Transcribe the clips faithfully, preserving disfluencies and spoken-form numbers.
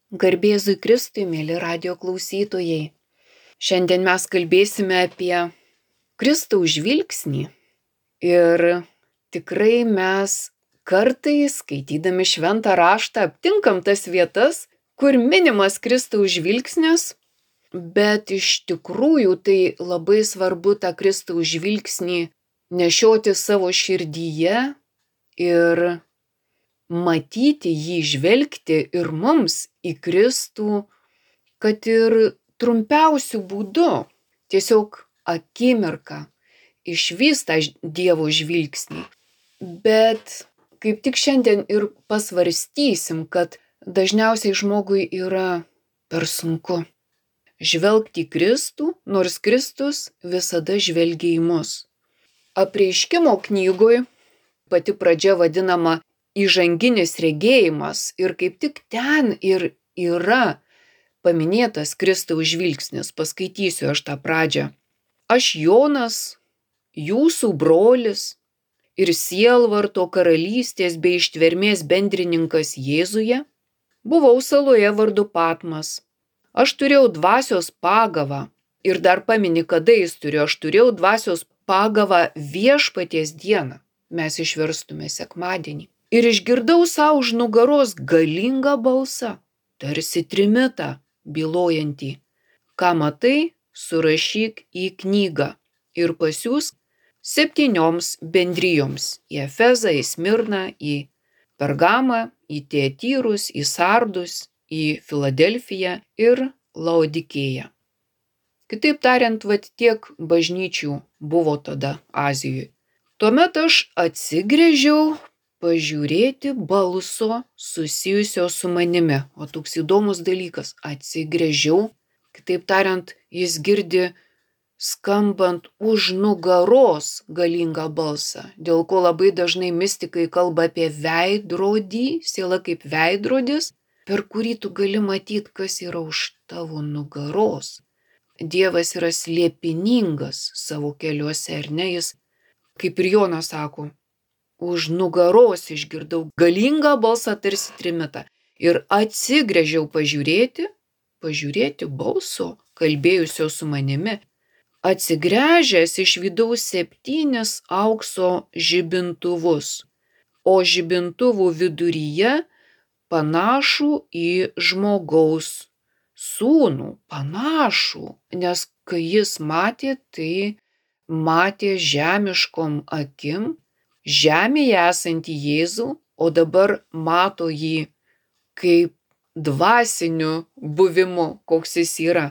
Garbėzui Kristui, mėly radijo klausytojai. Šiandien mes kalbėsime apie Kristaus žvilgsnį. Ir tikrai mes kartais, skaitydami šventą raštą, aptinkam tas vietas, kur minimas Kristaus žvilgsnis, bet iš tikrųjų tai labai svarbu tą Kristaus žvilgsnį nešioti savo širdyje ir matyti jį, žvelgti ir mums į Kristų, kad ir trumpiausių būdų, tiesiog akimirką išvyst tą Dievo žvilgsnį. Bet kaip tik šiandien ir pasvarstysim, kad dažniausiai žmogui yra per sunku žvelgti į Kristų, nors Kristus visada žvelgia į mus. Apreiškimo knygoj pati pradžia vadinama įžanginis regėjimas ir kaip tik ten ir yra paminėtas Kristaus žvilgsnis. Paskaitysiu aš tą pradžią. Aš Jonas, jūsų brolis ir sielvarto karalystės bei ištvermės bendrininkas Jėzuje, buvau saloje vardu Patmas. Aš turėjau dvasios pagavą ir dar pamini, kada jis turėjo. Aš turėjau dvasios pagavą viešpaties dieną. Mes išverstume sekmadienį. Ir išgirdau savo už nugaros galingą balsą, tarsi trimitą bylojantį. Ką matai, surašyk į knygą ir pasiųsk septynioms bendrijoms – į Efezą, į Smirną, į Pergamą, į Tiatyrus, į Sardus, į Filadelfiją ir Laodikėją. Kitaip tariant, vat tiek bažnyčių buvo tada Azijoje. Tuomet aš atsigręžiau pažiūrėti balso susijusio su manimi. O toks įdomus dalykas. Atsigręžiau, kitaip tariant, jis girdi skambant už nugaros galingą balsą, dėl ko labai dažnai mistikai kalba apie veidrodį, siela kaip veidrodis, per kurį tu gali matyti, kas yra už tavo nugaros. Dievas yra slėpiningas savo keliuose, ar ne? Jis, kaip ir Jonas sako, už nugaros išgirdau galingą balsą tarsi trimitą ir atsigręžiau pažiūrėti, pažiūrėti balso, kalbėjusio su manimi. Atsigręžęs išvydau septynis aukso žibintuvus, o žibintuvų viduryje panašų į žmogaus sūnų, panašų, nes kai jis matė, tai matė žemiškom akim, žemėje esantį Jėzų, o dabar mato jį kaip dvasiniu buvimu, koks jis yra.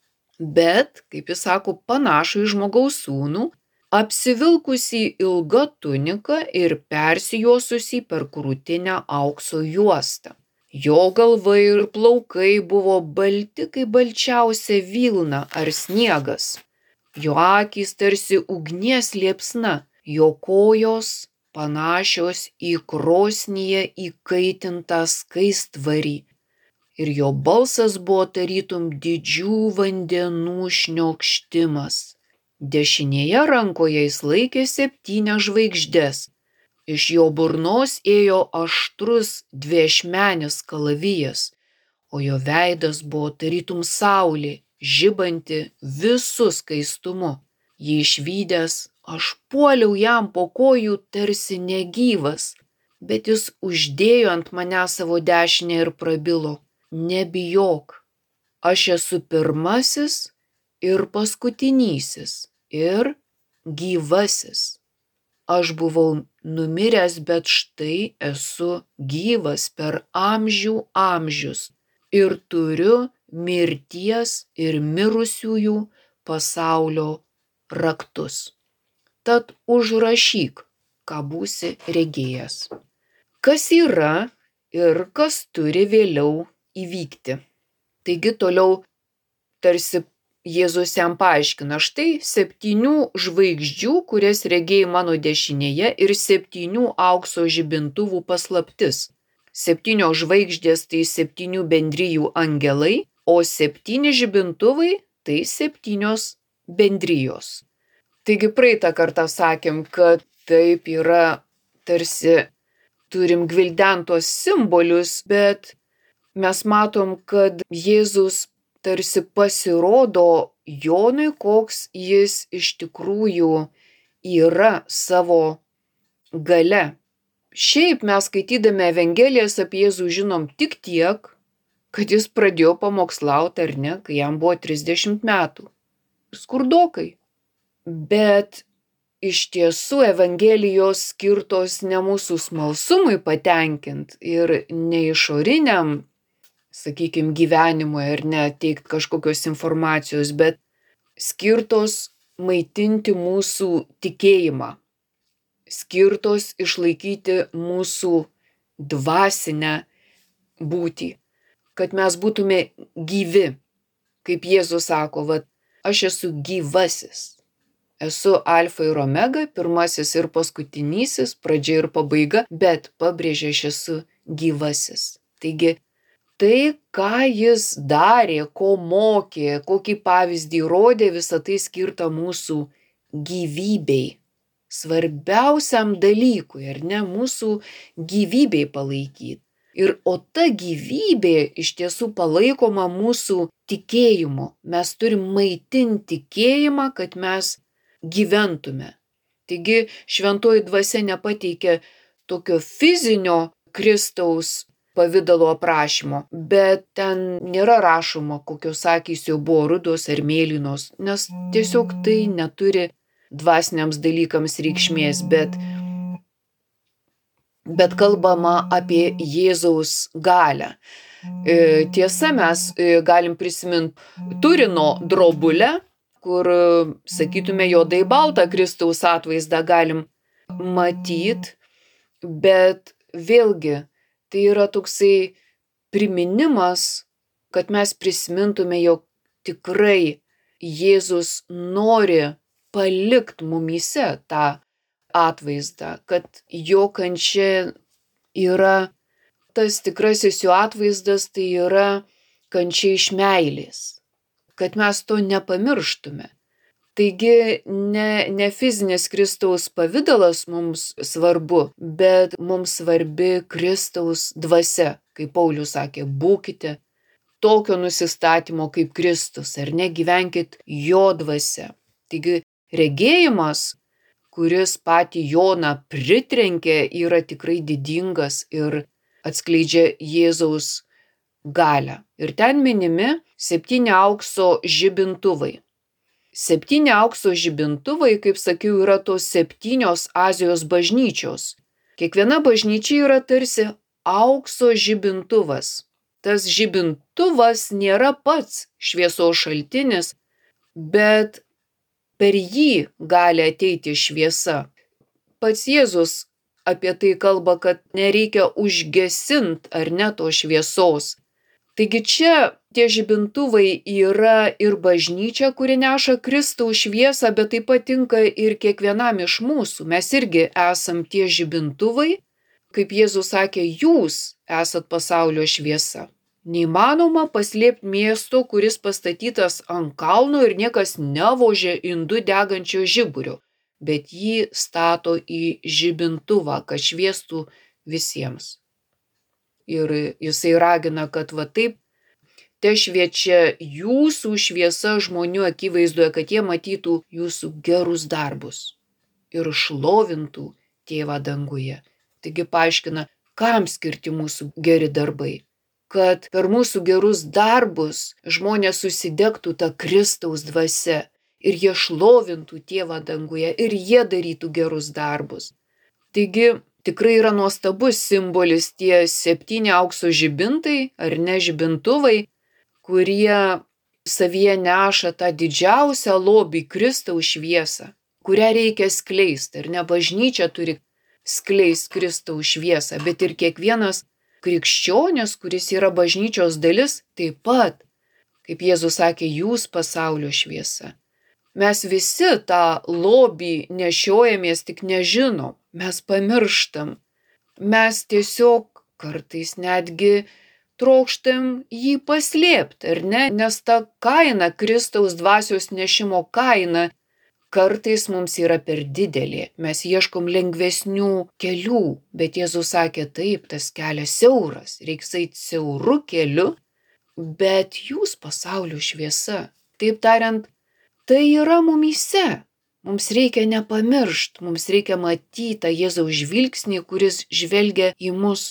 Bet, kaip jis sako, panašų į žmogaus sūnų, apsivilkusį ilgą tuniką ir persijuosusį per krūtinę aukso juostą. Jo galva ir plaukai buvo balti kaip balčiausia vilna ar sniegas. Jo akys tarsi ugnies liepsna, jo kojos panašios į krosnyje įkaitintą skaistvarį. Ir jo balsas buvo tarytum didžių vandenų šniokštimas. Dešinėje rankoje jis laikė septynias žvaigždes. Iš jo burnos ėjo aštrus dviašmenis kalavijas, o jo veidas buvo tarytum saulė, žibanti visu skaistumu. Jį išvydęs, aš puoliau jam po kojų tarsi negyvas, bet jis uždėjo ant mane savo dešinę ir prabilo. Nebijok, aš esu pirmasis ir paskutinysis ir gyvasis. Aš buvau numiręs, bet štai esu gyvas per amžių amžius ir turiu mirties ir mirusiųjų pasaulio raktus. Tad užrašyk, ką būsi regėjęs. Kas yra ir kas turi vėliau įvykti. Taigi toliau tarsi Jėzus jam paaiškina, štai septynių žvaigždžių, kurias regėjai mano dešinėje, ir septynių aukso žibintuvų paslaptis. Septynios žvaigždės tai septynių bendrijų angelai, o septyni žibintuvai tai septynios bendrijos. Taigi praeitą kartą sakėm, kad taip yra tarsi turim gvildentos simbolius, bet mes matom, kad Jėzus tarsi pasirodo Jonui, koks jis iš tikrųjų yra savo gale. Šiaip mes skaitydami Evangelijas apie Jėzų žinom tik tiek, kad jis pradėjo pamokslauti, ar ne, kai jam buvo trisdešimt metų. Skurdokai. Bet iš tiesų Evangelijos skirtos ne mūsų smalsumui patenkint ir ne išoriniam, sakykime, gyvenimui ar ne teikt kažkokios informacijos, bet skirtos maitinti mūsų tikėjimą, skirtos išlaikyti mūsų dvasinę būtį, kad mes būtume gyvi. Kaip Jėzus sako, va, aš esu gyvasis. Esu alfa ir omega, pirmasis ir paskutinysis, pradžia ir pabaiga, bet pabrėžia, aš esu gyvasis. Taigi, tai, ką jis darė, ko mokė, kokį pavyzdį rodė, visą tai skirta mūsų gyvybei. Svarbiausiam dalykui, ar ne, mūsų gyvybei palaikyti. Ir o ta gyvybė iš tiesų palaikoma mūsų tikėjimu. Mes turim maitinti tikėjimą, kad mes gyventume. Taigi šventoji dvasia nepateikia tokio fizinio Kristaus pavidalo aprašymo, bet ten nėra rašoma, kokios akys jo buvo rudos ar mėlynos, nes tiesiog tai neturi dvasiniams dalykams reikšmės, bet bet kalbama apie Jėzaus galią. Tiesa, mes galim prisiminti Turino drobulę, kur, sakytume, juodai baltą Kristaus atvaizdą galim matyti, bet vėlgi tai yra toksai priminimas, kad mes prisimintume, jog tikrai Jėzus nori palikti mumyse tą atvaizdą, kad jo kančia yra, tas tikrasis jo atvaizdas, tai yra kančia iš meilės, kad mes to nepamirštume. Taigi ne, ne fizinis Kristaus pavidalas mums svarbu, bet mums svarbi Kristaus dvasia, kaip Paulius sakė, būkite tokio nusistatymo kaip Kristus, ar ne, gyvenkit jo dvasia. Taigi regėjimas, kuris patį Joną pritrenkė, yra tikrai didingas ir atskleidžia Jėzaus galią. Ir ten minimi septyni aukso žibintuvai. Septyni aukso žibintuvai, kaip sakiau, yra tos septynios Azijos bažnyčios. Kiekviena bažnyčia yra tarsi aukso žibintuvas. Tas žibintuvas nėra pats šviesos šaltinis, bet per jį gali ateiti šviesa. Pats Jėzus apie tai kalba, kad nereikia užgesinti ar ne to šviesos. Taigi čia tie žibintuvai yra ir bažnyčia, kuri neša Kristaus šviesą, bet taip pat tinka ir kiekvienam iš mūsų. Mes irgi esam tie žibintuvai, kaip Jėzus sakė, jūs esat pasaulio šviesa. Neįmanoma paslėpti miesto, kuris pastatytas ant kalno ir niekas nevožė indu degančio žiburio, bet jį stato į žibintuvą, kad šviestų visiems. Ir jisai ragina, kad va taip te šviečia jūsų šviesa žmonių akivaizdoje, kad jie matytų jūsų gerus darbus ir šlovintų Tėvą danguje. Taigi paaiškina, kam skirti mūsų geri darbai. Kad per mūsų gerus darbus žmonės susidegtų tą Kristaus dvasia ir jie šlovintų Tėvą danguje ir jie darytų gerus darbus. Taigi tikrai yra nuostabus simbolis tie septyni aukso žibintai ar ne žibintuvai, kurie savyje neša tą didžiausią lobį Kristaus šviesą, kurią reikia skleisti. Ir ne bažnyčia turi skleisti Kristaus šviesą, bet ir kiekvienas krikščionis, kuris yra bažnyčios dalis, taip pat, kaip Jėzus sakė, jūs pasaulio šviesa. Mes visi tą lobį nešiojamės, tik nežinom, mes pamirštam. Mes tiesiog kartais netgi trokštam jį paslėpti, ar ne? Nes ta kaina, Kristaus dvasios nešimo kaina, kartais mums yra per didelė, mes ieškom lengvesnių kelių, bet Jėzus sakė, taip, tas kelias siauras, reiks eiti siauru keliu, bet jūs pasaulio šviesa. Taip tariant, tai yra mumyse. Mums reikia nepamiršti, mums reikia matyti tą Jėzaus žvilgsnį, kuris žvelgia į mus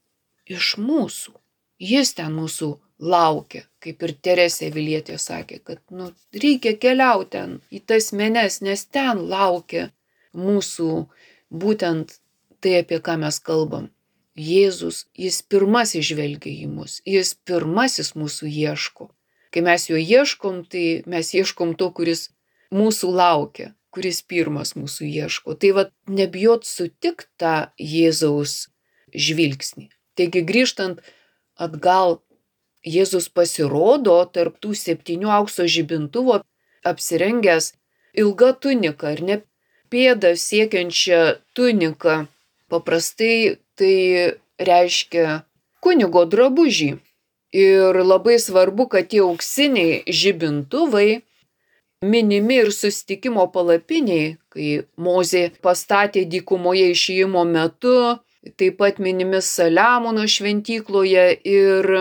iš mūsų. Jis ten mūsų laukia, kaip ir Teresė Avilietė sakė, kad nu, reikia keliauti ten į tas menes, nes ten laukia mūsų būtent tai, apie ką mes kalbam. Jėzus, jis pirmasis žvelgia į mus, jis pirmasis mūsų ieško. Kai mes jo ieškom, tai mes ieškom to, kuris mūsų laukia, kuris pirmas mūsų ieško. Tai va, nebijot sutikti tą Jėzaus žvilgsnį. Taigi grįžtant atgal, Jėzus pasirodo tarp tų septynių aukso žibintuvo apsirengęs ilga tunika, ar ne pėdą siekiančią tuniką. Paprastai tai reiškia kunigo drabužį. Ir labai svarbu, kad tie auksiniai žibintuvai minimi ir susitikimo palapiniai, kai Mozė pastatė dykumoje išėjimo metu, taip pat minimi Saliamono šventykloje ir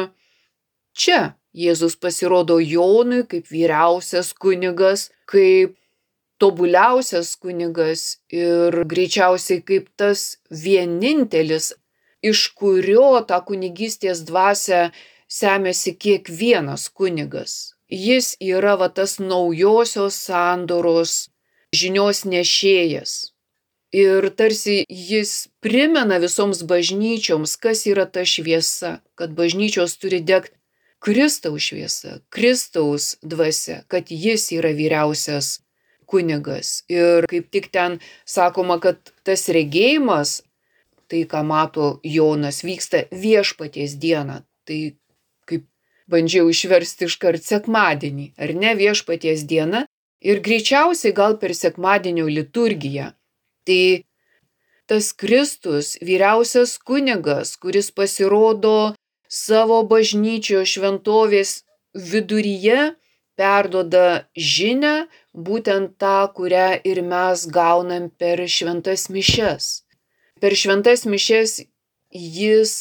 čia Jėzus pasirodo Jonui kaip vyriausias kunigas, kaip tobuliausias kunigas ir greičiausiai kaip tas vienintelis, iš kurio tą kunigystės dvasią semiasi kiekvienas kunigas. Jis yra va tas naujosios sandoros žinios nešėjas. Ir tarsi jis primena visoms bažnyčioms, kas yra ta šviesa, kad bažnyčios turi degti Kristaus šviesa, Kristaus dvasia, kad jis yra vyriausias kunigas. Ir kaip tik ten sakoma, kad tas regėjimas, tai ką mato Jonas, vyksta viešpaties dieną. Tai kaip bandžiau išversti iškart sekmadienį, ar ne viešpaties diena, ir greičiausiai gal per sekmadienio liturgiją. Tai tas Kristus, vyriausias kunigas, kuris pasirodo savo bažnyčios šventovės viduryje, perduoda žinią, būtent tą, kurią ir mes gaunam per šventas mišias. Per šventas mišias jis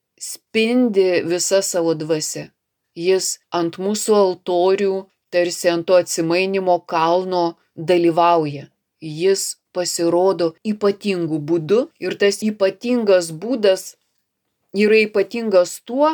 spindi visa savo dvasia. Jis ant mūsų altorių, tarsi ant to atsimainimo kalno dalyvauja. Jis pasirodo ypatingų būdų ir tas ypatingas būdas yra ypatingas tuo,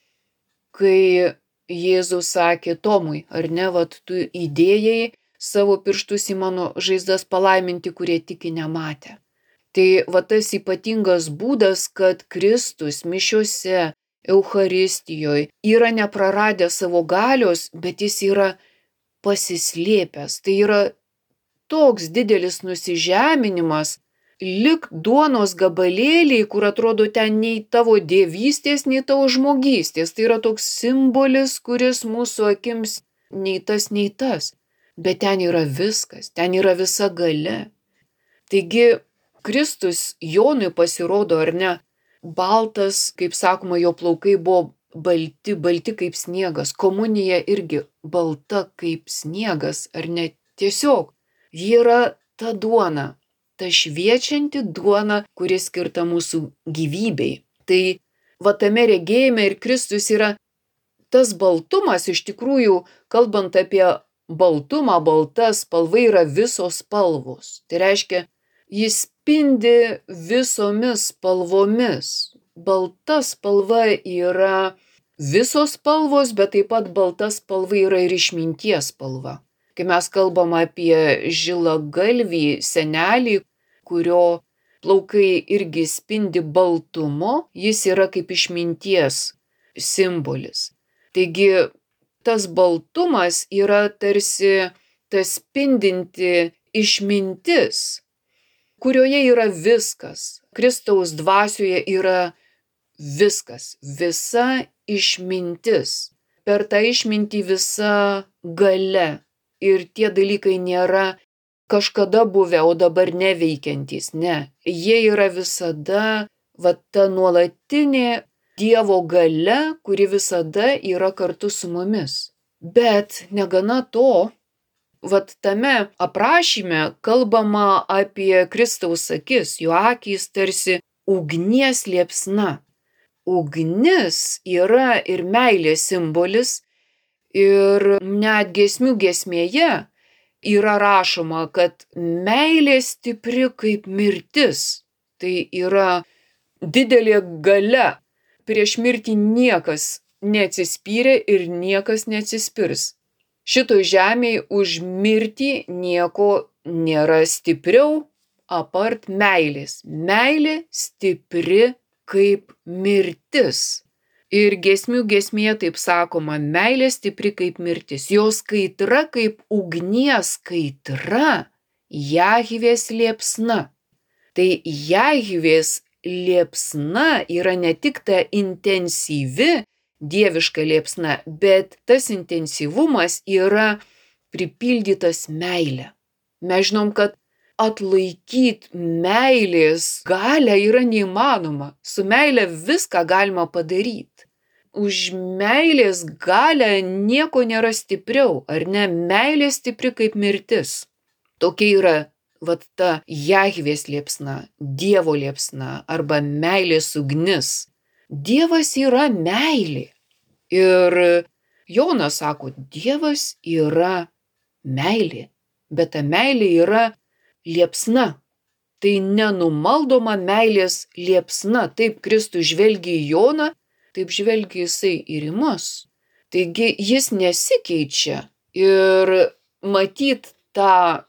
kai Jėzus sakė Tomui, ar ne, vat tu įdėjai savo pirštus į mano žaizdas palaiminti, kurie tiki nematę. Tai va tas ypatingas būdas, kad Kristus mišiose, Eucharistijoje yra nepraradęs savo galios, bet jis yra pasislėpęs. Tai yra toks didelis nusižeminimas, lik duonos gabalėliai, kur atrodo ten nei tavo dievystės, nei tavo žmogystės. Tai yra toks simbolis, kuris mūsų akims nei tas, nei tas. Bet ten yra viskas, ten yra visa galia. Taigi Kristus Jonui pasirodo, ar ne, baltas, kaip sakoma, jo plaukai buvo balti, balti kaip sniegas. Komunija irgi balta kaip sniegas, ar ne, tiesiog. Ji yra ta duona, ta šviečianti duona, kuri skirta mūsų gyvybei. Tai va tame regėjime ir Kristus yra tas baltumas, iš tikrųjų, kalbant apie baltumą, balta spalva yra visos spalvos. Tai reiškia, jis spindi visomis spalvomis. Balta spalva yra visos spalvos, bet taip pat balta spalva yra ir išminties spalva. Kai mes kalbam apie žilagalvį senelį, kurio plaukai irgi spindi baltumu, jis yra kaip išminties simbolis. Taigi tas baltumas yra tarsi tas spindinti išmintis, kurioje yra viskas. Kristaus dvasioje yra viskas, visa išmintis. Per tą išmintį visa galia. Ir tie dalykai nėra kažkada buvę, o dabar neveikiantys. Ne, jie yra visada va ta nuolatinė Dievo galia, kuri visada yra kartu su mumis. Bet negana to, vat tame aprašyme kalbama apie Kristaus akis, jo akys tarsi ugnies liepsna. Ugnis yra ir meilės simbolis, ir net giesmių giesmėje yra rašoma, kad meilė stipri kaip mirtis. Tai yra didelė galia. Prieš mirtį niekas neatsispyrė ir niekas neatsispirs. Šitoj žemėje už mirtį nieko nėra stipriau apart meilės. Meilė stipri kaip mirtis. Ir giesmių giesmėje taip sakoma, meilė stipri kaip mirtis. Jos kaitra kaip ugnies kaitra, Jahvės liepsna. Tai Jahvės liepsna yra ne tik ta intensyvi dieviška liepsna, bet tas intensyvumas yra pripildytas meilė. Mes žinom, kad atlaikyti meilės galią yra neįmanoma. Su meilė viską galima padaryti. Už meilės galią nieko nėra stipriau, ar ne? Meilė stipri kaip mirtis. Tokia yra vat ta Jahvės liepsna, Dievo liepsna arba meilės ugnis. Dievas yra meilė. Ir Jonas sako, Dievas yra meilė, bet ta meilė yra liepsna. Tai nenumaldoma meilės liepsna. Taip Kristus žvelgia į Joną, taip žvelgia jisai ir į mus. Taigi jis nesikeičia ir matyt tą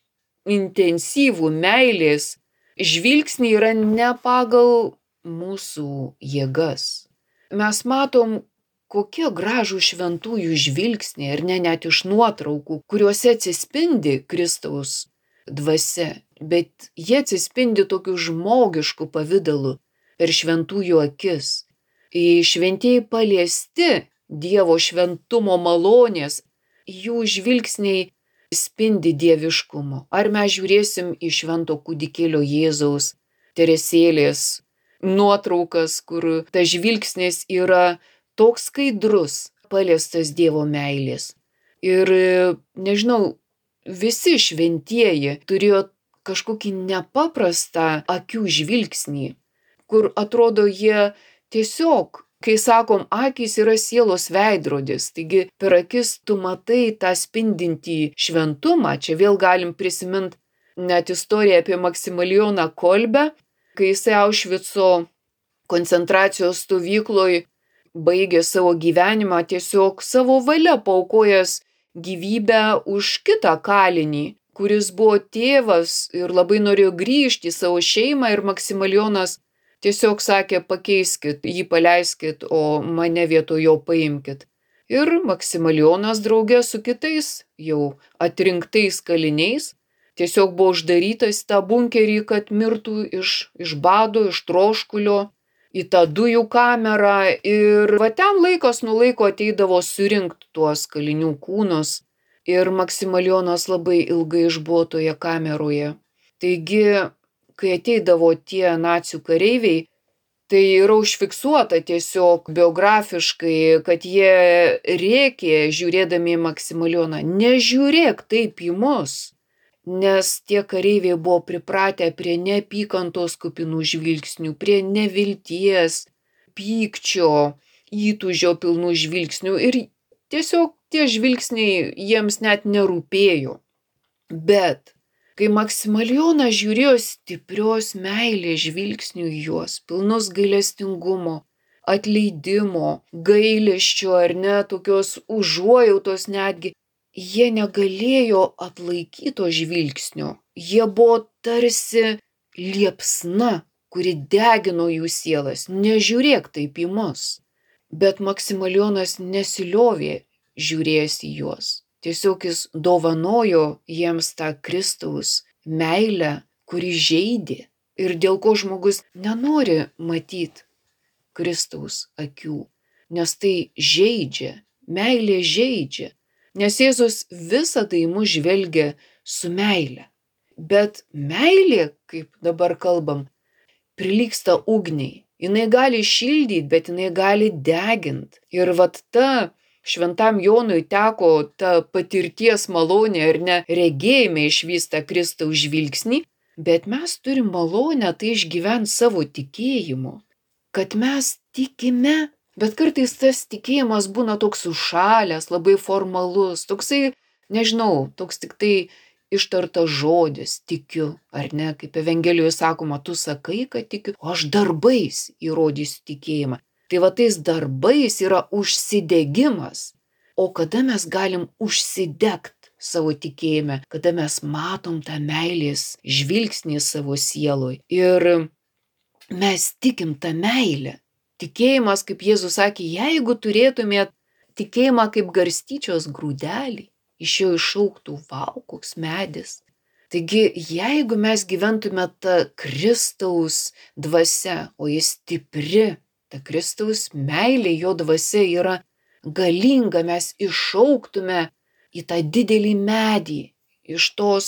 intensyvų meilės žvilgsnį yra ne pagal mūsų jėgas. Mes matom, kokie gražų šventųjų žvilgsniai, ar ne, net iš nuotraukų, kuriuose atsispindi Kristaus dvasia, bet jie atsispindi tokiu žmogišku pavidalu per šventųjų akis. Į šventieji paliesti Dievo šventumo malonės, jų žvilgsniai spindi dieviškumo. Ar mes žiūrėsim į švento kūdikėlio Jėzaus Teresėlės nuotraukas, kur tas žvilgsnis yra toks skaidrus, paliestas Dievo meilės. Ir nežinau, visi šventieji turėjo kažkokį nepaprastą akių žvilgsnį, kur atrodo jie tiesiog, kai sakom, akys yra sielos veidrodis, taigi per akis tu matai tą spindintį šventumą. Čia vėl galim prisiminti net istoriją apie Maksimilijoną Kolbę, kai jisai Aušvico koncentracijos stovykloj baigė savo gyvenimą tiesiog savo valia paaukojęs gyvybę už kitą kalinį, kuris buvo tėvas ir labai norėjo grįžti į savo šeimą, ir Maksimilijonas tiesiog sakė, pakeiskit, jį paleiskit, o mane vietoj jo paimkit. Ir Maksimilijonas draugė su kitais jau atrinktais kaliniais tiesiog buvo uždarytas į tą bunkerį, kad mirtų iš, iš bado, iš troškulio, į tą dujų kamerą. Ir va ten laikas nuo laiko ateidavo surinkti tuos kalinių kūnus. Ir Maksimilijonas labai ilgai išbuvo toje kameroje. Taigi, kai ateidavo tie nacių kareiviai, tai yra užfiksuota tiesiog biografiškai, kad jie rėkė žiūrėdami į Maksimilijoną, nežiūrėk taip į mus, nes tie kareiviai buvo pripratę prie neapykantos kupinų žvilgsnių, prie nevilties, pykčio, įtūžio pilnų žvilgsnių, ir tiesiog tie žvilgsniai jiems net nerūpėjo. Bet kai Maksimilijonas žiūrėjo stiprios meilės žvilgsnių į juos, pilnus gailestingumo, atleidimo, gailesčio ar ne, tokios užuojautos netgi, jie negalėjo atlaikyti to žvilgsnio. Jie buvo tarsi liepsna, kuri degino jų sielas. Nežiūrėk taip į mus. Bet Maksimilijonas nesiliovė žiūrėjęs į juos. Tiesiog jis dovanojo jiems tą Kristaus meilę, kuri žeidė, ir dėl ko žmogus nenori matyti Kristaus akių, nes tai žeidžia, meilė žeidžia, nes Jėzus visada į mus žvelgia su meile. Bet meilė, kaip dabar kalbam, prilygsta ugniai. Jinai gali šildyti, bet jinai gali deginti. Ir vat ta Šventam Jonui teko ta patirties malonė ar ne regėjime išvysta Kristaus žvilgsnį, bet mes turim malonę tai išgyventi savo tikėjimu, kad mes tikime, bet kartais tas tikėjimas būna toks užšalęs, labai formalus, toksai, nežinau, toks tik tai ištartas žodis, tikiu, ar ne, kaip Evangelijoje sakoma, tu sakai, kad tikiu, o aš darbais įrodysiu tikėjimą. Tai va tais darbais yra užsidegimas. O kada mes galim užsidegt savo tikėjime, kada mes matom tą meilės žvilgsnį savo sieloj ir mes tikim tą meilę. Tikėjimas, kaip Jėzus sakė, jeigu turėtumėt tikėjimą kaip garstyčios grūdelį, iš jo išaugtų vau, koks medis. Taigi, jeigu mes gyventume tą Kristaus dvasia, o jis stipri, ta Kristaus meilė, jo dvasia yra galinga, mes išaugtume į tą didelį medį, iš, tos,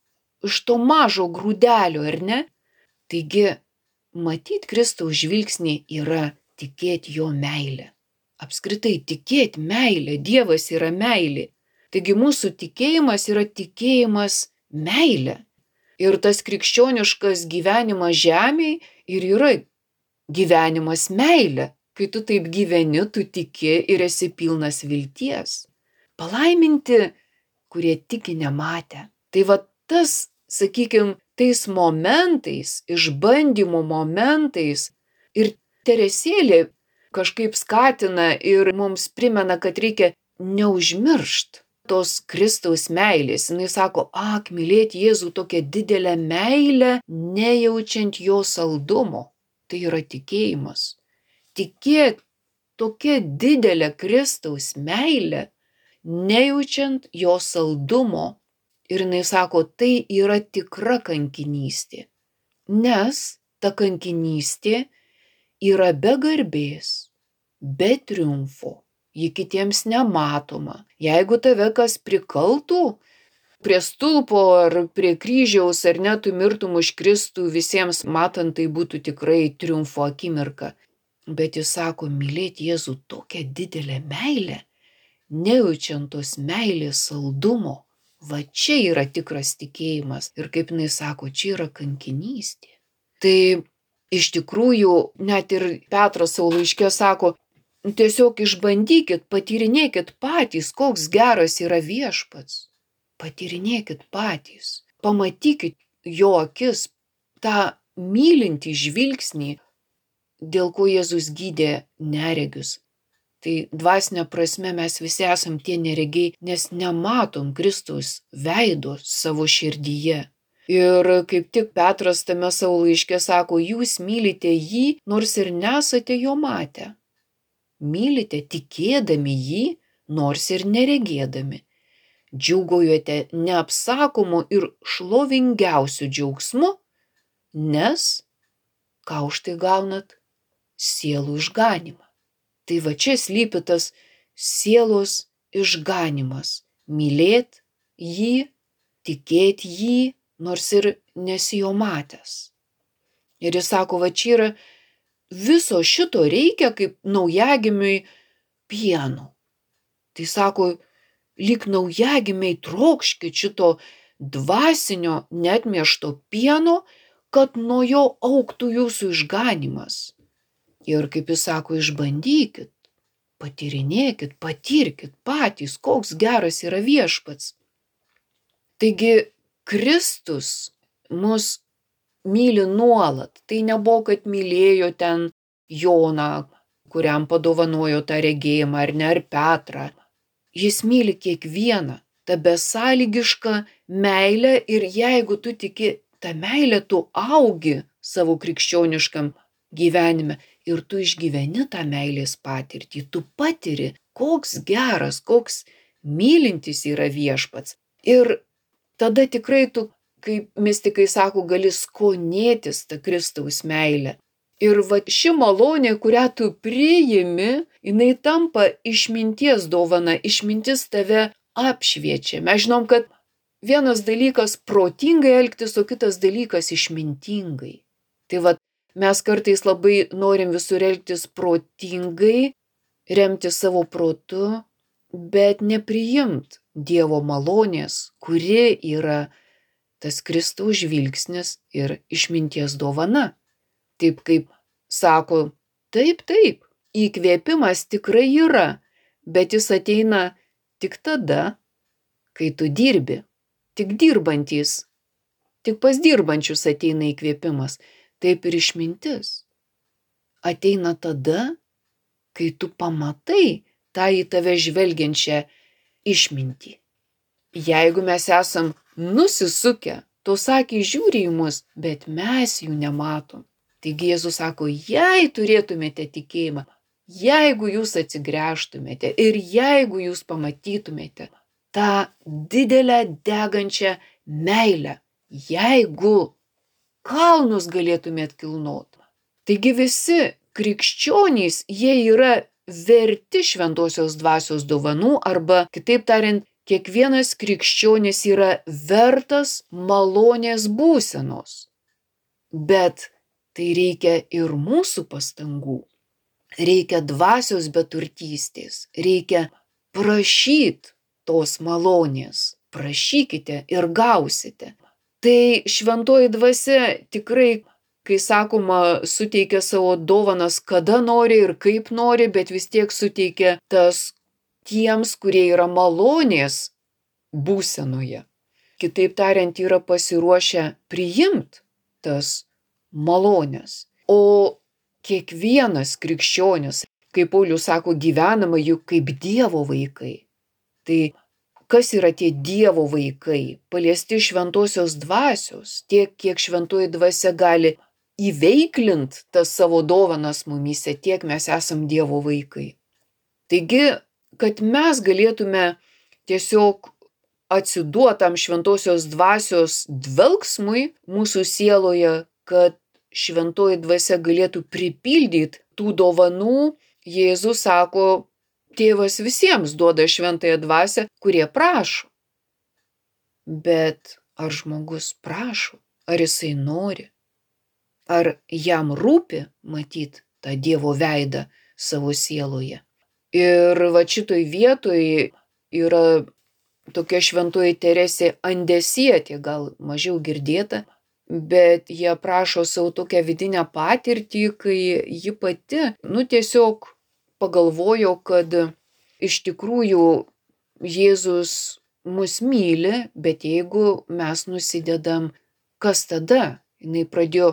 iš to mažo grūdelio, ar ne? Taigi, matyt, Kristaus žvilgsnį yra tikėti jo meilę. Apskritai, tikėti meilę, Dievas yra meilė. Taigi mūsų tikėjimas yra tikėjimas meilė. Ir tas krikščioniškas gyvenimas žemėje ir yra gyvenimas meilė. Kai tu taip gyveni, tu tiki ir esi pilnas vilties. Palaiminti, kurie tiki nematę. Tai va tas, sakykime, tais momentais, išbandymo momentais ir Teresėlė kažkaip skatina ir mums primena, kad reikia neužmiršt tos Kristaus meilės. Jis sako, ak, mylėti Jėzų tokią didelę meilę, nejaučiant jo saldumo. Tai yra tikėjimas. Tikėt tokia didelė Kristaus meilė, nejaučiant jo saldumo. Ir jis sako, tai yra tikra kankinystė. Nes ta kankinystė yra be garbės, be triumfo. Ji kitiems nematoma. Jeigu tave kas prikaltų prie stulpo ar prie kryžiaus, ar ne, tu mirtum už Kristų, visiems matant, tai būtų tikrai triumfo akimirka. Bet jis sako, mylėti Jėzų tokią didelę meilę, nejaučiant tos meilės saldumo. Va čia yra tikras tikėjimas. Ir kaip jinai sako, čia yra kankinystė. Tai iš tikrųjų, net ir Petras savo laiške sako, tiesiog išbandykit, patyrinėkit patys, koks geras yra viešpats. Patyrinėkit patys, pamatykit jo akis, tą mylintį žvilgsnį, dėl ko Jėzus gydė neregius. Tai dvasinė prasme mes visi esam tie neregiai, nes nematom Kristaus veido savo širdyje. Ir kaip tik Petras tame savo laiške sako, jūs mylite jį, nors ir nesate jo matę. Mylite tikėdami jį, nors ir neregėdami. Džiūgaujate neapsakomu ir šlovingiausiu džiaugsmu, nes ką už tai gaunat? Sielų išganimą. Tai va čia slypi tas sielos išganimas. Mylėt jį, tikėt jį, nors ir nesi jo matęs. Ir jis sako, va čia yra viso šito reikia kaip naujagimiui pieno. Tai sako, lyg naujagimiai trokškit šito dvasinio neatmiešto pieno, kad nuo jo augtų jūsų išganimas. Ir kaip jis sako, išbandykit, patyrinėkit, patirkit patys, koks geras yra viešpats. Taigi Kristus mus myli nuolat. Tai nebuvo, kad mylėjo ten Joną, kuriam padovanojo tą regėjimą, ar ne, ar Petrą. Jis myli kiekvieną, tą besąlygišką meilę ir jeigu tu tiki tą meilę, tu augi savo krikščioniškam gyvenime ir tu išgyveni tą meilės patirtį, tu patiri, koks geras, koks mylintis yra viešpats. Ir tada tikrai tu, kaip mistikai sako, gali skonėtis tą Kristaus meilę. Ir va ši malonė, kurią tu priimi, jinai tampa išminties dovana, išmintis tave apšviečia. Mes žinom, kad vienas dalykas protingai elgtis, o kitas dalykas išmintingai. Tai va, mes kartais labai norim visur elgtis protingai, remti savo protu, bet nepriimt Dievo malonės, kuri yra tas Kristaus žvilgsnis ir išminties dovana. Taip kaip sako, taip, taip, įkvėpimas tikrai yra, bet jis ateina tik tada, kai tu dirbi. Tik dirbantys, tik pas dirbančius ateina įkvėpimas. Taip ir išmintis ateina tada, kai tu pamatai tą į tave žvelgiančią išmintį. Jeigu mes esam nusisukę, tos akys žiūri į mus, bet mes jų nematom. Taigi Jėzus sako, jei turėtumėte tikėjimą, jeigu jūs atsigręžtumėte ir jeigu jūs pamatytumėte tą didelę degančią meilę, jeigu kalnus galėtumėt kilnot. Taigi visi krikščionys, jie yra verti šventosios dvasios dovanų, arba kitaip tariant, kiekvienas krikščionis yra vertas malonės būsenos. Bet tai reikia ir mūsų pastangų. Reikia dvasios beturtystės. Reikia prašyti tos malonės. Prašykite ir gausite. Tai šventoji dvasia tikrai, kai sakoma, suteikia savo dovanas kada nori ir kaip nori, bet vis tiek suteikia tas tiems, kurie yra malonės būsenoje. Kitaip tariant, yra pasiruošę priimt tas malonės. O kiekvienas krikščionis, kaip Paulius sako, gyvenama juk kaip Dievo vaikai. Tai kas yra tie Dievo vaikai? Paliesti šventosios dvasios, tiek kiek šventoji dvasia gali įveiklint tas savo dovanas mumyse, tiek mes esam Dievo vaikai. Taigi, kad mes galėtume tiesiog atsiduotam šventosios dvasios dvelksmui mūsų sieloje, kad šventoji dvasia galėtų pripildyti tų dovanų, Jėzus sako, Tėvas visiems duoda šventąją dvasią, kurie prašo. Bet ar žmogus prašo? Ar jisai nori? Ar jam rūpi matyt tą Dievo veidą savo sieloje? Ir va šitoj vietoj yra tokia šventoji Teresė Andesietė, gal mažiau girdėta, bet jie prašo savo tokią vidinę patirtį, kai ji pati, nu tiesiog pagalvojo, kad iš tikrųjų Jėzus mus myli, bet jeigu mes nusidedam, kas tada? Jinai pradėjo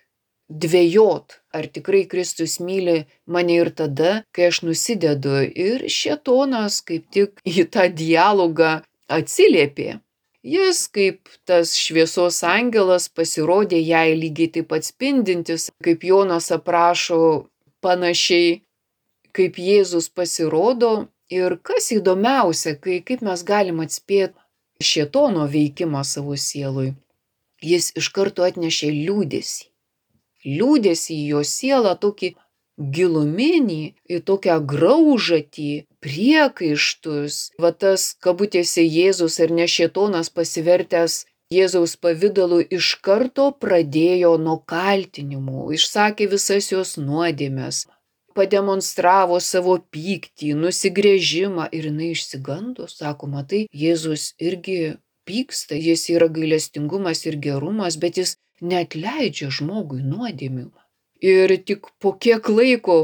dvejot, ar tikrai Kristus myli mane ir tada, kai aš nusidedu. Ir šėtonas kaip tik į tą dialogą atsiliepė. Jis kaip tas šviesos angelas pasirodė jai lygiai taip pat spindintis, kaip Jonas aprašo panašiai, kaip Jėzus pasirodo. Ir kas įdomiausia, kai kaip mes galim atspėti šėtono veikimą savo sielui. Jis iš karto atnešė liūdesį. Liūdesį į jo sielą, tokį giluminį, į tokią graužatį, priekaištus. Va tas kabutėse Jėzus ar ne šėtonas pasivertęs Jėzaus pavidalu iš karto pradėjo nuo kaltinimų, išsakė visas jos nuodėmes, pademonstravo savo pyktį, nusigręžimą ir jinai išsigando, sako, matai, Jėzus irgi pyksta, jis yra gailestingumas ir gerumas, bet jis neatleidžia žmogui nuodėmių. Ir tik po kiek laiko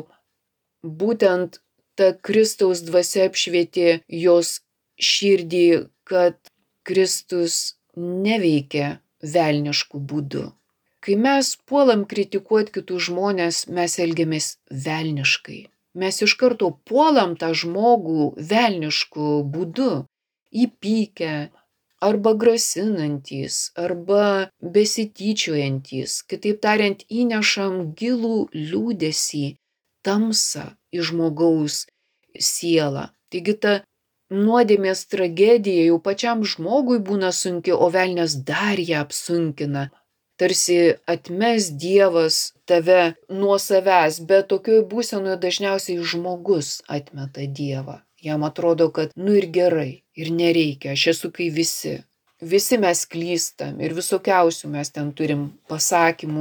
būtent ta Kristaus dvasia apšvietė jos širdį, kad Kristus neveikia velniškų būdų. Kai mes puolam kritikuoti kitus žmonės, mes elgiamės velniškai. Mes iš karto puolam tą žmogų velnišku būdu, įpykę, arba grasinantys, arba besityčiojantys. Kitaip tariant, įnešam gilų liūdesį, tamsą į žmogaus sielą. Taigi ta nuodėmės tragedija jau pačiam žmogui būna sunki, o velnias dar ją apsunkina. Tarsi atmes Dievas tave nuo savęs, bet tokioj būsenoje dažniausiai žmogus atmeta Dievą. Jam atrodo, kad nu ir gerai, ir nereikia, aš esu kai visi. Visi mes klystam ir visokiausių mes ten turim pasakymų.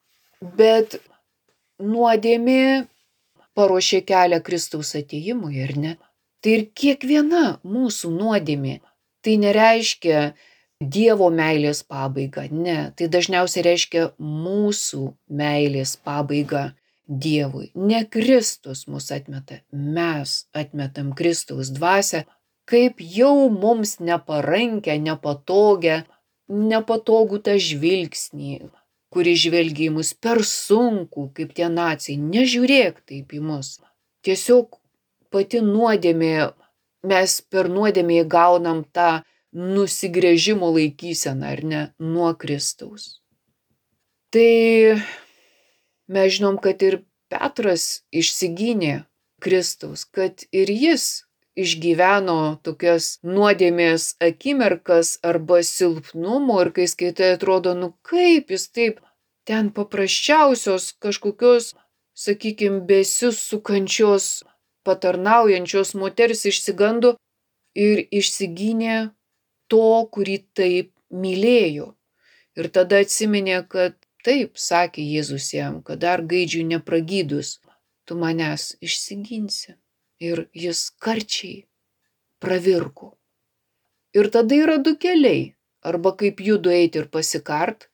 Bet nuodėmė paruošė kelią Kristaus atėjimui, ar ne? Tai ir kiekviena mūsų nuodėmė, tai nereiškia Dievo meilės pabaigą, ne, tai dažniausiai reiškia mūsų meilės pabaigą Dievui. Ne Kristus mus atmeta, mes atmetam Kristaus dvasią, kaip jau mums neparankę, nepatogią, nepatogų tą žvilgsnį, kuri žvelgia į mus per sunku, kaip tie naciai. Nežiūrėk taip į mus. Tiesiog pati nuodėmė, mes per nuodėmę įgaunam tą nusigręžimo laikyseną, ar ne, nuo Kristaus. Tai mes žinom, kad ir Petras išsigynė Kristaus, kad ir jis išgyveno tokias nuodėmės akimirkas arba silpnumo ir kai skaitai atrodo, nu kaip jis taip ten paprasčiausios kažkokios, sakykime, besisukančios, patarnaujančios moters išsigando ir išsigynė to, kurį taip mylėjo. Ir tada atsiminė, kad taip, sakė Jėzus jam, kad dar gaidžiui nepragydus, tu manęs išsiginsi. Ir jis karčiai pravirko. Ir tada yra du keliai. Arba kaip judu eiti ir pasikart,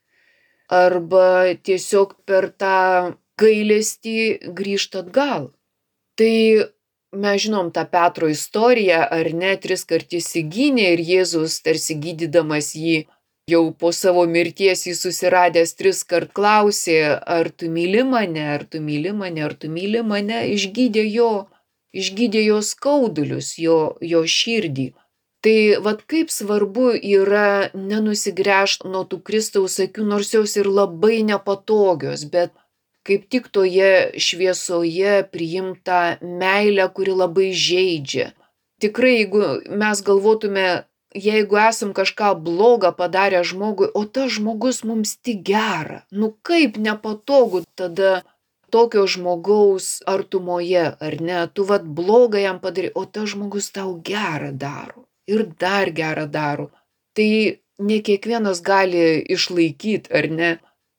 arba tiesiog per tą gailestį grįžt atgal. Tai mes žinom tą Petro istoriją, ar ne, tris kart įsigynė ir Jėzus tarsi gydydamas jį jau po savo mirties jį susiradęs tris kart klausė, ar tu myli mane, ar tu myli mane, ar tu myli mane, išgydė jo, išgydė jo skaudulius, jo, jo širdį. Tai vat kaip svarbu yra nenusigręžt nuo tų Kristaus akių, nors jos ir labai nepatogios, bet kaip tik toje šviesoje priimta meilė, kuri labai žeidžia. Tikrai, jeigu mes galvotume, jeigu esam kažką blogą padarę žmogui, o tas žmogus mums tik gera, nu kaip nepatogu tada tokio žmogaus artumoje, ar ne, tu vat blogą jam padarai, o tas žmogus tau gerą daro ir dar gerą daro. Tai ne kiekvienas gali išlaikyti, ar ne.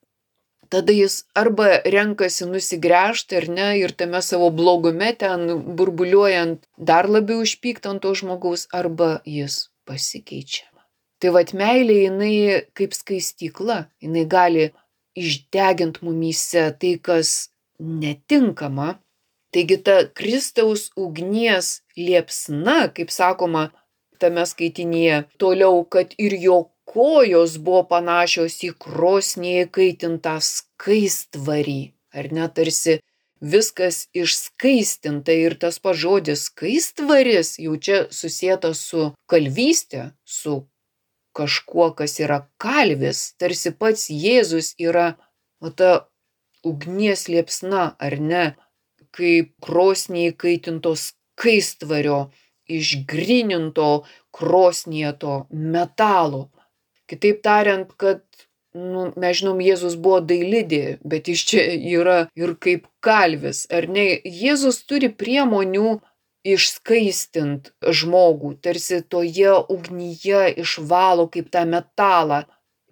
Tada jis arba renkasi nusigręžti, ar ne, ir tame savo blogume ten burbuliuojant dar labiau išpykt ant to žmogaus, arba jis pasikeičia. Tai vat meilė, jinai kaip skaistykla, jinai gali išdegint mumyse tai, kas netinkama. Taigi ta Kristaus ugnies liepsna, kaip sakoma tame skaitinyje, toliau, kad ir jo kojos buvo panašios į krosnį įkaitintą skaistvarį, ar ne, tarsi viskas išskaistinta ir tas pats žodis skaistvaris jau čia susietas su kalvystė, su kažkuo, kas yra kalvis, tarsi pats Jėzus yra o ta ugnies liepsna, ar ne, kaip krosnį įkaitinto skaistvario, išgryninto krosnyje to metalo. Kitaip tariant, kad, nu, mes žinom, Jėzus buvo dailidė, bet jis čia yra ir kaip kalvis, ar ne? Jėzus turi priemonių išskaistint žmogų, tarsi toje ugnyje išvalo kaip tą metalą.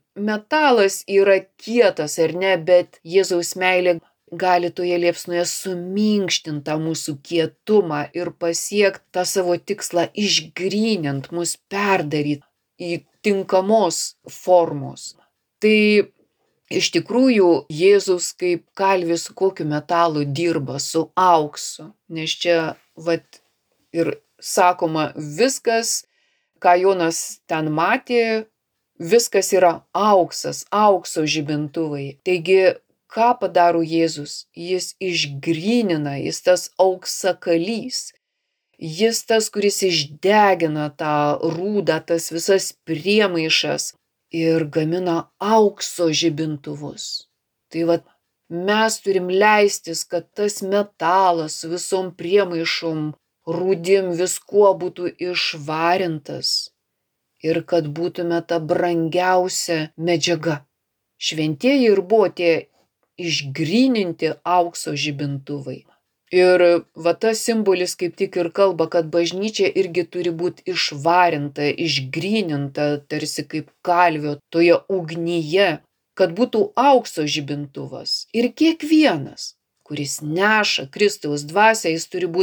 Metalas yra kietas, ar ne, bet Jėzaus meilė gali toje liepsnoje suminkštint tą mūsų kietumą ir pasiekt tą savo tikslą išgrynint, mus perdaryt į tinkamos formos. Tai iš tikrųjų Jėzus kaip kalvis su kokiu metalu dirba, su auksu, nes čia vat ir sakoma viskas, ką Jonas ten matė, viskas yra auksas, aukso žibintuvai. Taigi, ką padaro Jėzus? Jis išgrynina, jis tas auksakalys. Jis tas, kuris išdegina tą rūdą, tas visas priemaišas ir gamina aukso žibintuvus. Tai vat mes turim leistis, kad tas metalas su visom priemaišom, rūdim, viskuo būtų išvarintas ir kad būtume ta brangiausia medžiaga. Šventieji ir buvo tie išgryninti aukso žibintuvai. Ir va tas simbolis kaip tik ir kalba, kad bažnyčia irgi turi būti išvarinta, išgryninta, tarsi kaip kalvio toje ugnyje, kad būtų aukso žibintuvas. Ir kiekvienas, kuris neša Kristaus dvasią, jis turi būti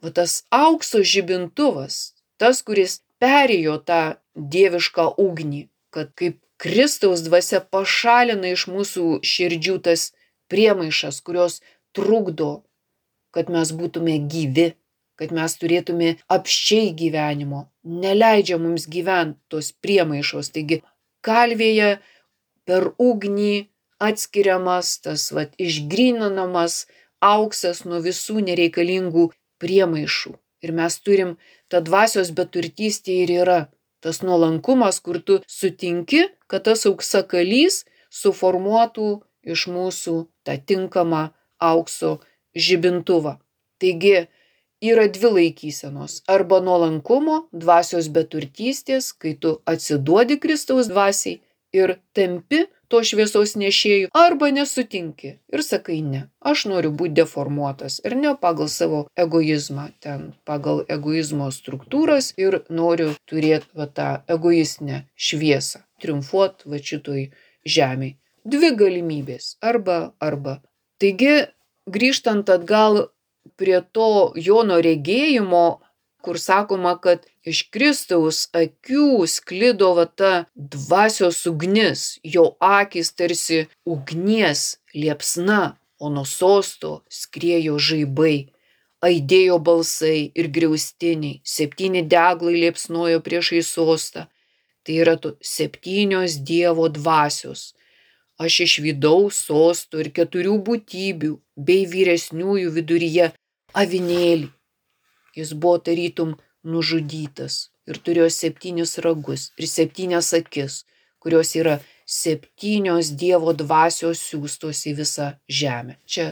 Va tas aukso žibintuvas, tas, kuris perėjo tą dievišką ugnį, kad kaip Kristaus dvasia pašalina iš mūsų širdžių tas priemaišas, kurios trukdo, kad mes būtume gyvi, kad mes turėtume apsčiai gyvenimo, neleidžia mums gyventi tos priemaišos. Taigi kalvėje per ugnį atskiriamas tas vat, išgryninamas auksas nuo visų nereikalingų priemaišų. Ir mes turim tą dvasios beturtystė ir yra tas nuolankumas, kur tu sutinki, kad tas auksakalys suformuotų iš mūsų tą tinkamą aukso žibintuvą. Taigi yra dvi laikysenos. Arba nuolankumo, dvasios beturtystės, kai tu atsiduodi Kristaus dvasiai ir tampi to šviesos nešėjų, arba nesutinki ir sakai ne. Aš noriu būti deformuotas ir ne pagal savo egoizmą, ten pagal egoizmo struktūras ir noriu turėti va, tą egoistinę šviesą, triumfuot va šitoj žemėj. Dvi galimybės, arba, arba. Taigi, grįžtant atgal prie to Jono regėjimo, kur sakoma, kad iš Kristaus akių sklido va ta dvasios ugnis, jo akys tarsi ugnies liepsna, o nuo sosto skriejo žaibai, aidėjo balsai ir griaustiniai, septyni deglai liepsnojo priešai sostą. Tai yra to septynios Dievo dvasios. Aš išvydau sostų ir keturių būtybių bei vyresniųjų viduryje avinėlį. Jis buvo tarytum nužudytas ir turėjo septynis ragus ir septynias akis, kurios yra septynios Dievo dvasios siųstos į visą žemę. Čia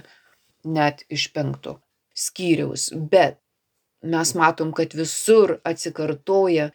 net iš penkto skyriaus, bet mes matom, kad visur atsikartoja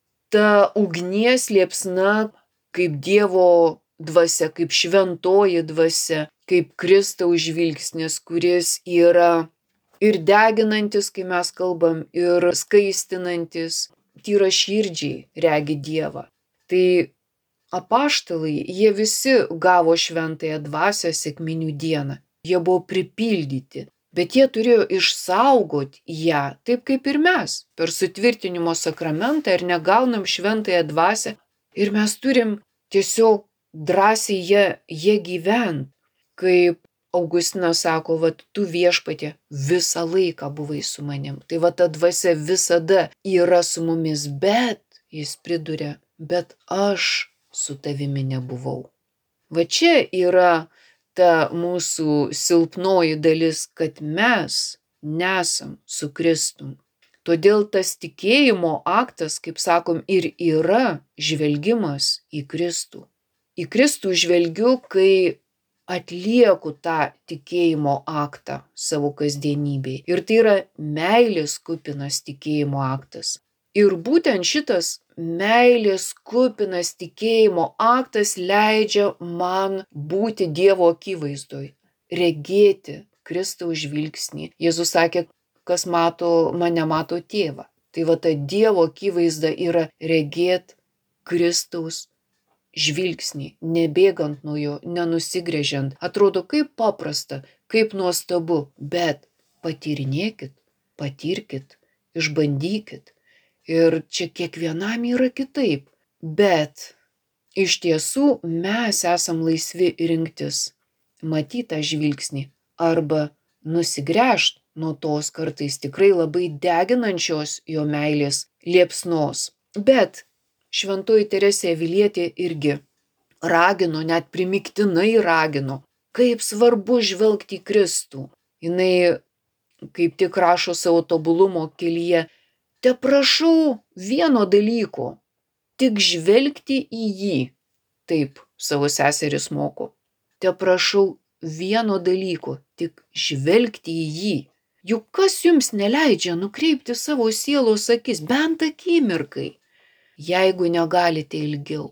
ta ugnies liepsna kaip Dievo dvasia, kaip šventoji dvasia, kaip Kristaus žvilgsnis, kuris yra ir deginantis, kai mes kalbam, ir skaistinantis, tyra širdžiai regi Dievą. Tai apaštalai, jie visi gavo šventąją dvasią sekminių dieną. Jie buvo pripildyti, bet jie turėjo išsaugoti ją, taip kaip ir mes, per sutvirtinimo sakramentą ir negaunam šventąją dvasią. Ir mes turim tiesiog drąsiai jie, jie gyvent, kaip Augustinas sako, vat tu viešpatie visą laiką buvai su manim. Tai va ta dvasia visada yra su mumis, bet, jis priduria, bet aš su tavimi nebuvau. Va čia yra ta mūsų silpnoji dalis, kad mes nesam su Kristum. Todėl tas tikėjimo aktas, kaip sakom, ir yra žvelgimas į Kristų. Į Kristų žvelgiu, kai atlieku tą tikėjimo aktą savo kasdienybėje. Ir tai yra meilės kupinas tikėjimo aktas. Ir būtent šitas meilės kupinas tikėjimo aktas leidžia man būti Dievo akivaizdoj, regėti Kristaus žvilgsnį. Jėzus sakė, kas mato mane, mato tėvą. Tai va ta Dievo akivaizda yra regėt Kristaus žvilgsnį, nebėgant nuo jo, nenusigręžiant. Atrodo kaip paprasta, kaip nuostabu, bet patyrinėkit, patirkit, išbandykit. Ir čia kiekvienam yra kitaip. Bet iš tiesų mes esam laisvi rinktis, matyti tą žvilgsnį arba nusigręžt nuo tos kartais tikrai labai deginančios jo meilės liepsnos. Bet šventoji Teresė Avilietė irgi ragino, net primiktinai ragino, kaip svarbu žvelgti į Kristų. Jinai kaip tik rašo savo tobulumo kelyje, te prašau vieno dalyko, tik žvelgti į jį. Taip savo seseris moko. Te prašau vieno dalyko, tik žvelgti į jį. Juk kas jums neleidžia nukreipti savo sielos akis bent akimirkai? Jeigu negalite ilgiau,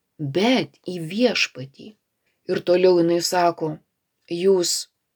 bet į viešpatį. Ir toliau jinai sako, jūs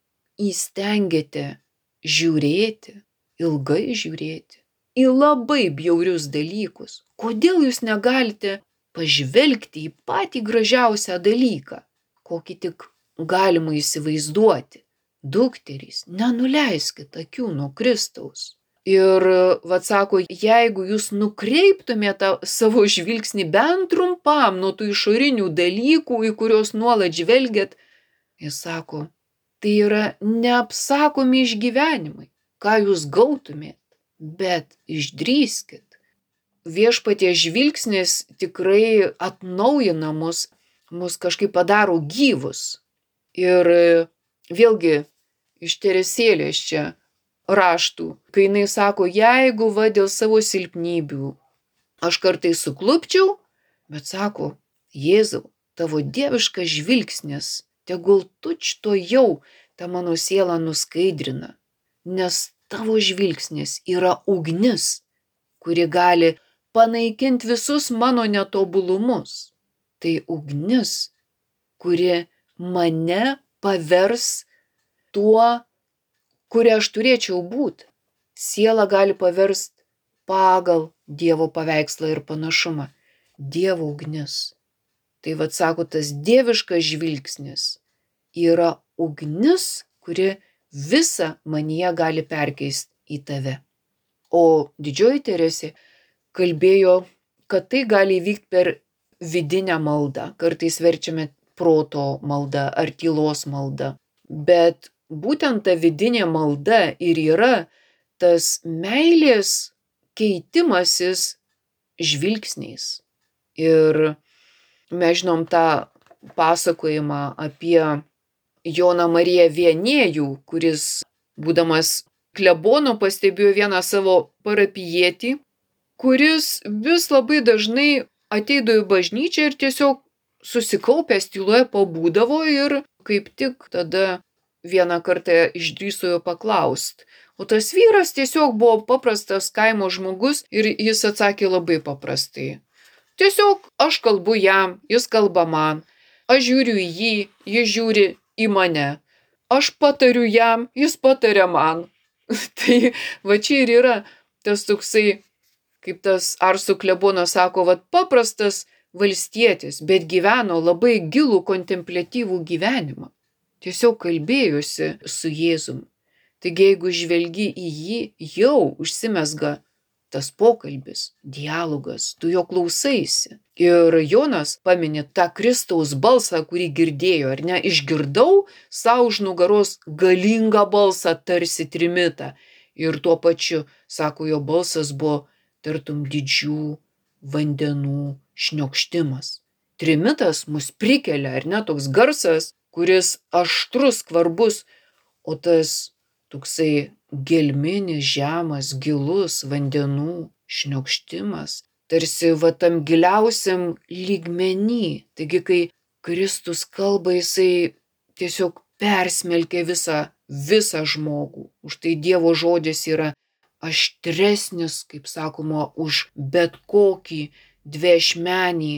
įstengiate žiūrėti, ilgai žiūrėti, į labai bjaurius dalykus. Kodėl jūs negalite pažvelgti į patį gražiausią dalyką, kokį tik galima įsivaizduoti? Dukterys, nenuleiskit akių nuo Kristaus. Ir, vat sako, jeigu jūs nukreiptumėte savo žvilgsnį bent trumpam nuo tų išorinių dalykų, į kuriuos nuolat žvelgiat, jis sako, tai yra neapsakomi išgyvenimai, ką jūs gautumėt, bet išdrįskit. Viešpaties žvilgsnis tikrai atnaujina mus, mus kažkaip padaro gyvus. Ir vėlgi iš Teresėlės čia raštų, kai jinai sako, jeigu va dėl savo silpnybių aš kartais suklupčiau, bet sako, Jėzau, tavo dieviškas žvilgsnis, tegul tučto jau tą mano sielą nuskaidrina, nes tavo žvilgsnis yra ugnis, kuri gali panaikinti visus mano netobulumus. Tai ugnis, kuri mane pavers tuo, kurie aš turėčiau būti. Siela gali paverst pagal Dievo paveikslą ir panašumą. Dievo ugnis. Tai vat sako, tas dieviškas žvilgsnis yra ugnis, kuri visą manyje gali perkeisti į tave. O didžioji Teresė kalbėjo, kad tai gali įvykti per vidinę maldą. Kartais verčiame proto malda ar tylos malda. Bet būtent ta vidinė malda ir yra tas meilės keitimasis žvilgsniais. Ir mes žinom tą pasakojimą apie Joną Mariją Vieniejų, kuris, būdamas klebonu, pastebėjo vieną savo parapijietį, kuris vis labai dažnai ateidavo į bažnyčią ir tiesiog susikaupęs tyloje pabūdavo ir kaip tik tada vieną kartą išdrįso jo paklaust. O tas vyras tiesiog buvo paprastas kaimo žmogus ir jis atsakė labai paprastai. Tiesiog aš kalbu jam, jis kalba man, aš žiūriu į jį, jis žiūri į mane. Aš patariu jam, jis pataria man. Tai va čia ir yra tas toksai, kaip tas Arsų klebonas sako, va paprastas valstietis, bet gyveno labai gilų kontempliatyvų gyvenimą. Tiesiog kalbėjosi su Jėzum. Taigi jeigu žvelgi į jį, jau užsimezga tas pokalbis, dialogas, tu jo klausaisi. Ir Jonas paminė tą Kristaus balsą, kurį girdėjo, ar ne, išgirdau sau už nugaros galingą balsą, tarsi trimitą. Ir tuo pačiu, sako, jo balsas buvo tartum didžių vandenų šniokštimas. Trimitas mus prikelia, ar ne, toks garsas, kuris aštrus, skvarbus, o tas toksai gelminis, žemas, gilus vandenų šniokštimas, tarsi va tam giliausiam lygmenį. Taigi, kai Kristus kalba, jisai tiesiog persmelkia visą, visą žmogų. Už tai Dievo žodis yra aštresnis, kaip sakoma, už bet kokį dviašmenį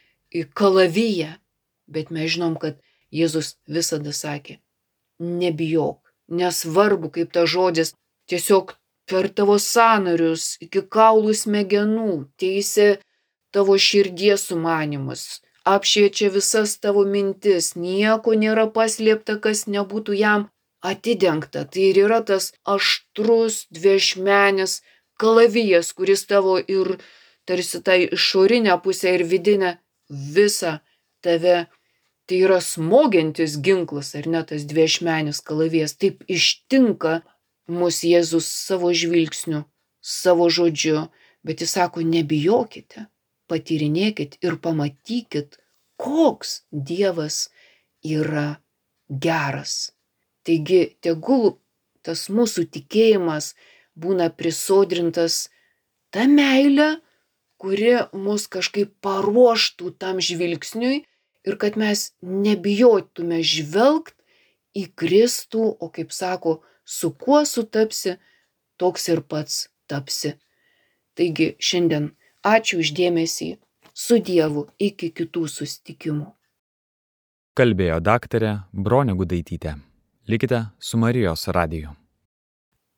kalaviją. Bet mes žinom, kad Jėzus visada sakė, nebijok. Nesvarbu, kaip tas žodis tiesiog per tavo sąnarius, iki kaulų smegenų, teisė tavo širdies sumanymus, apšviečia visas tavo mintis, nieko nėra paslėpta, kas nebūtų jam atidengta. Tai ir yra tas aštrus, dviašmenis kalavijas, kuris tavo ir tarsi tą išorinę pusę ir vidinę visą tave. Tai yra smogiantis ginklas, ar ne, tas dviašmenis kalavijas. Taip ištinka mus Jėzus savo žvilgsniu, savo žodžiu, bet jis sako, nebijokite, patyrinėkit ir pamatykit, koks Dievas yra geras. Taigi, tegul tas mūsų tikėjimas būna prisodrintas ta meilė, kuri mus kažkaip paruoštų tam žvilgsniui, ir kad mes nebijotume žvelgt į Kristų, o kaip sako, su kuo sutapsi, toks ir pats tapsi. Taigi šiandien ačiū už dėmesį, su Dievu iki kitų susitikimų. Kalbėjo daktarė Bronė Gudaitytė. Likite su Marijos radiju.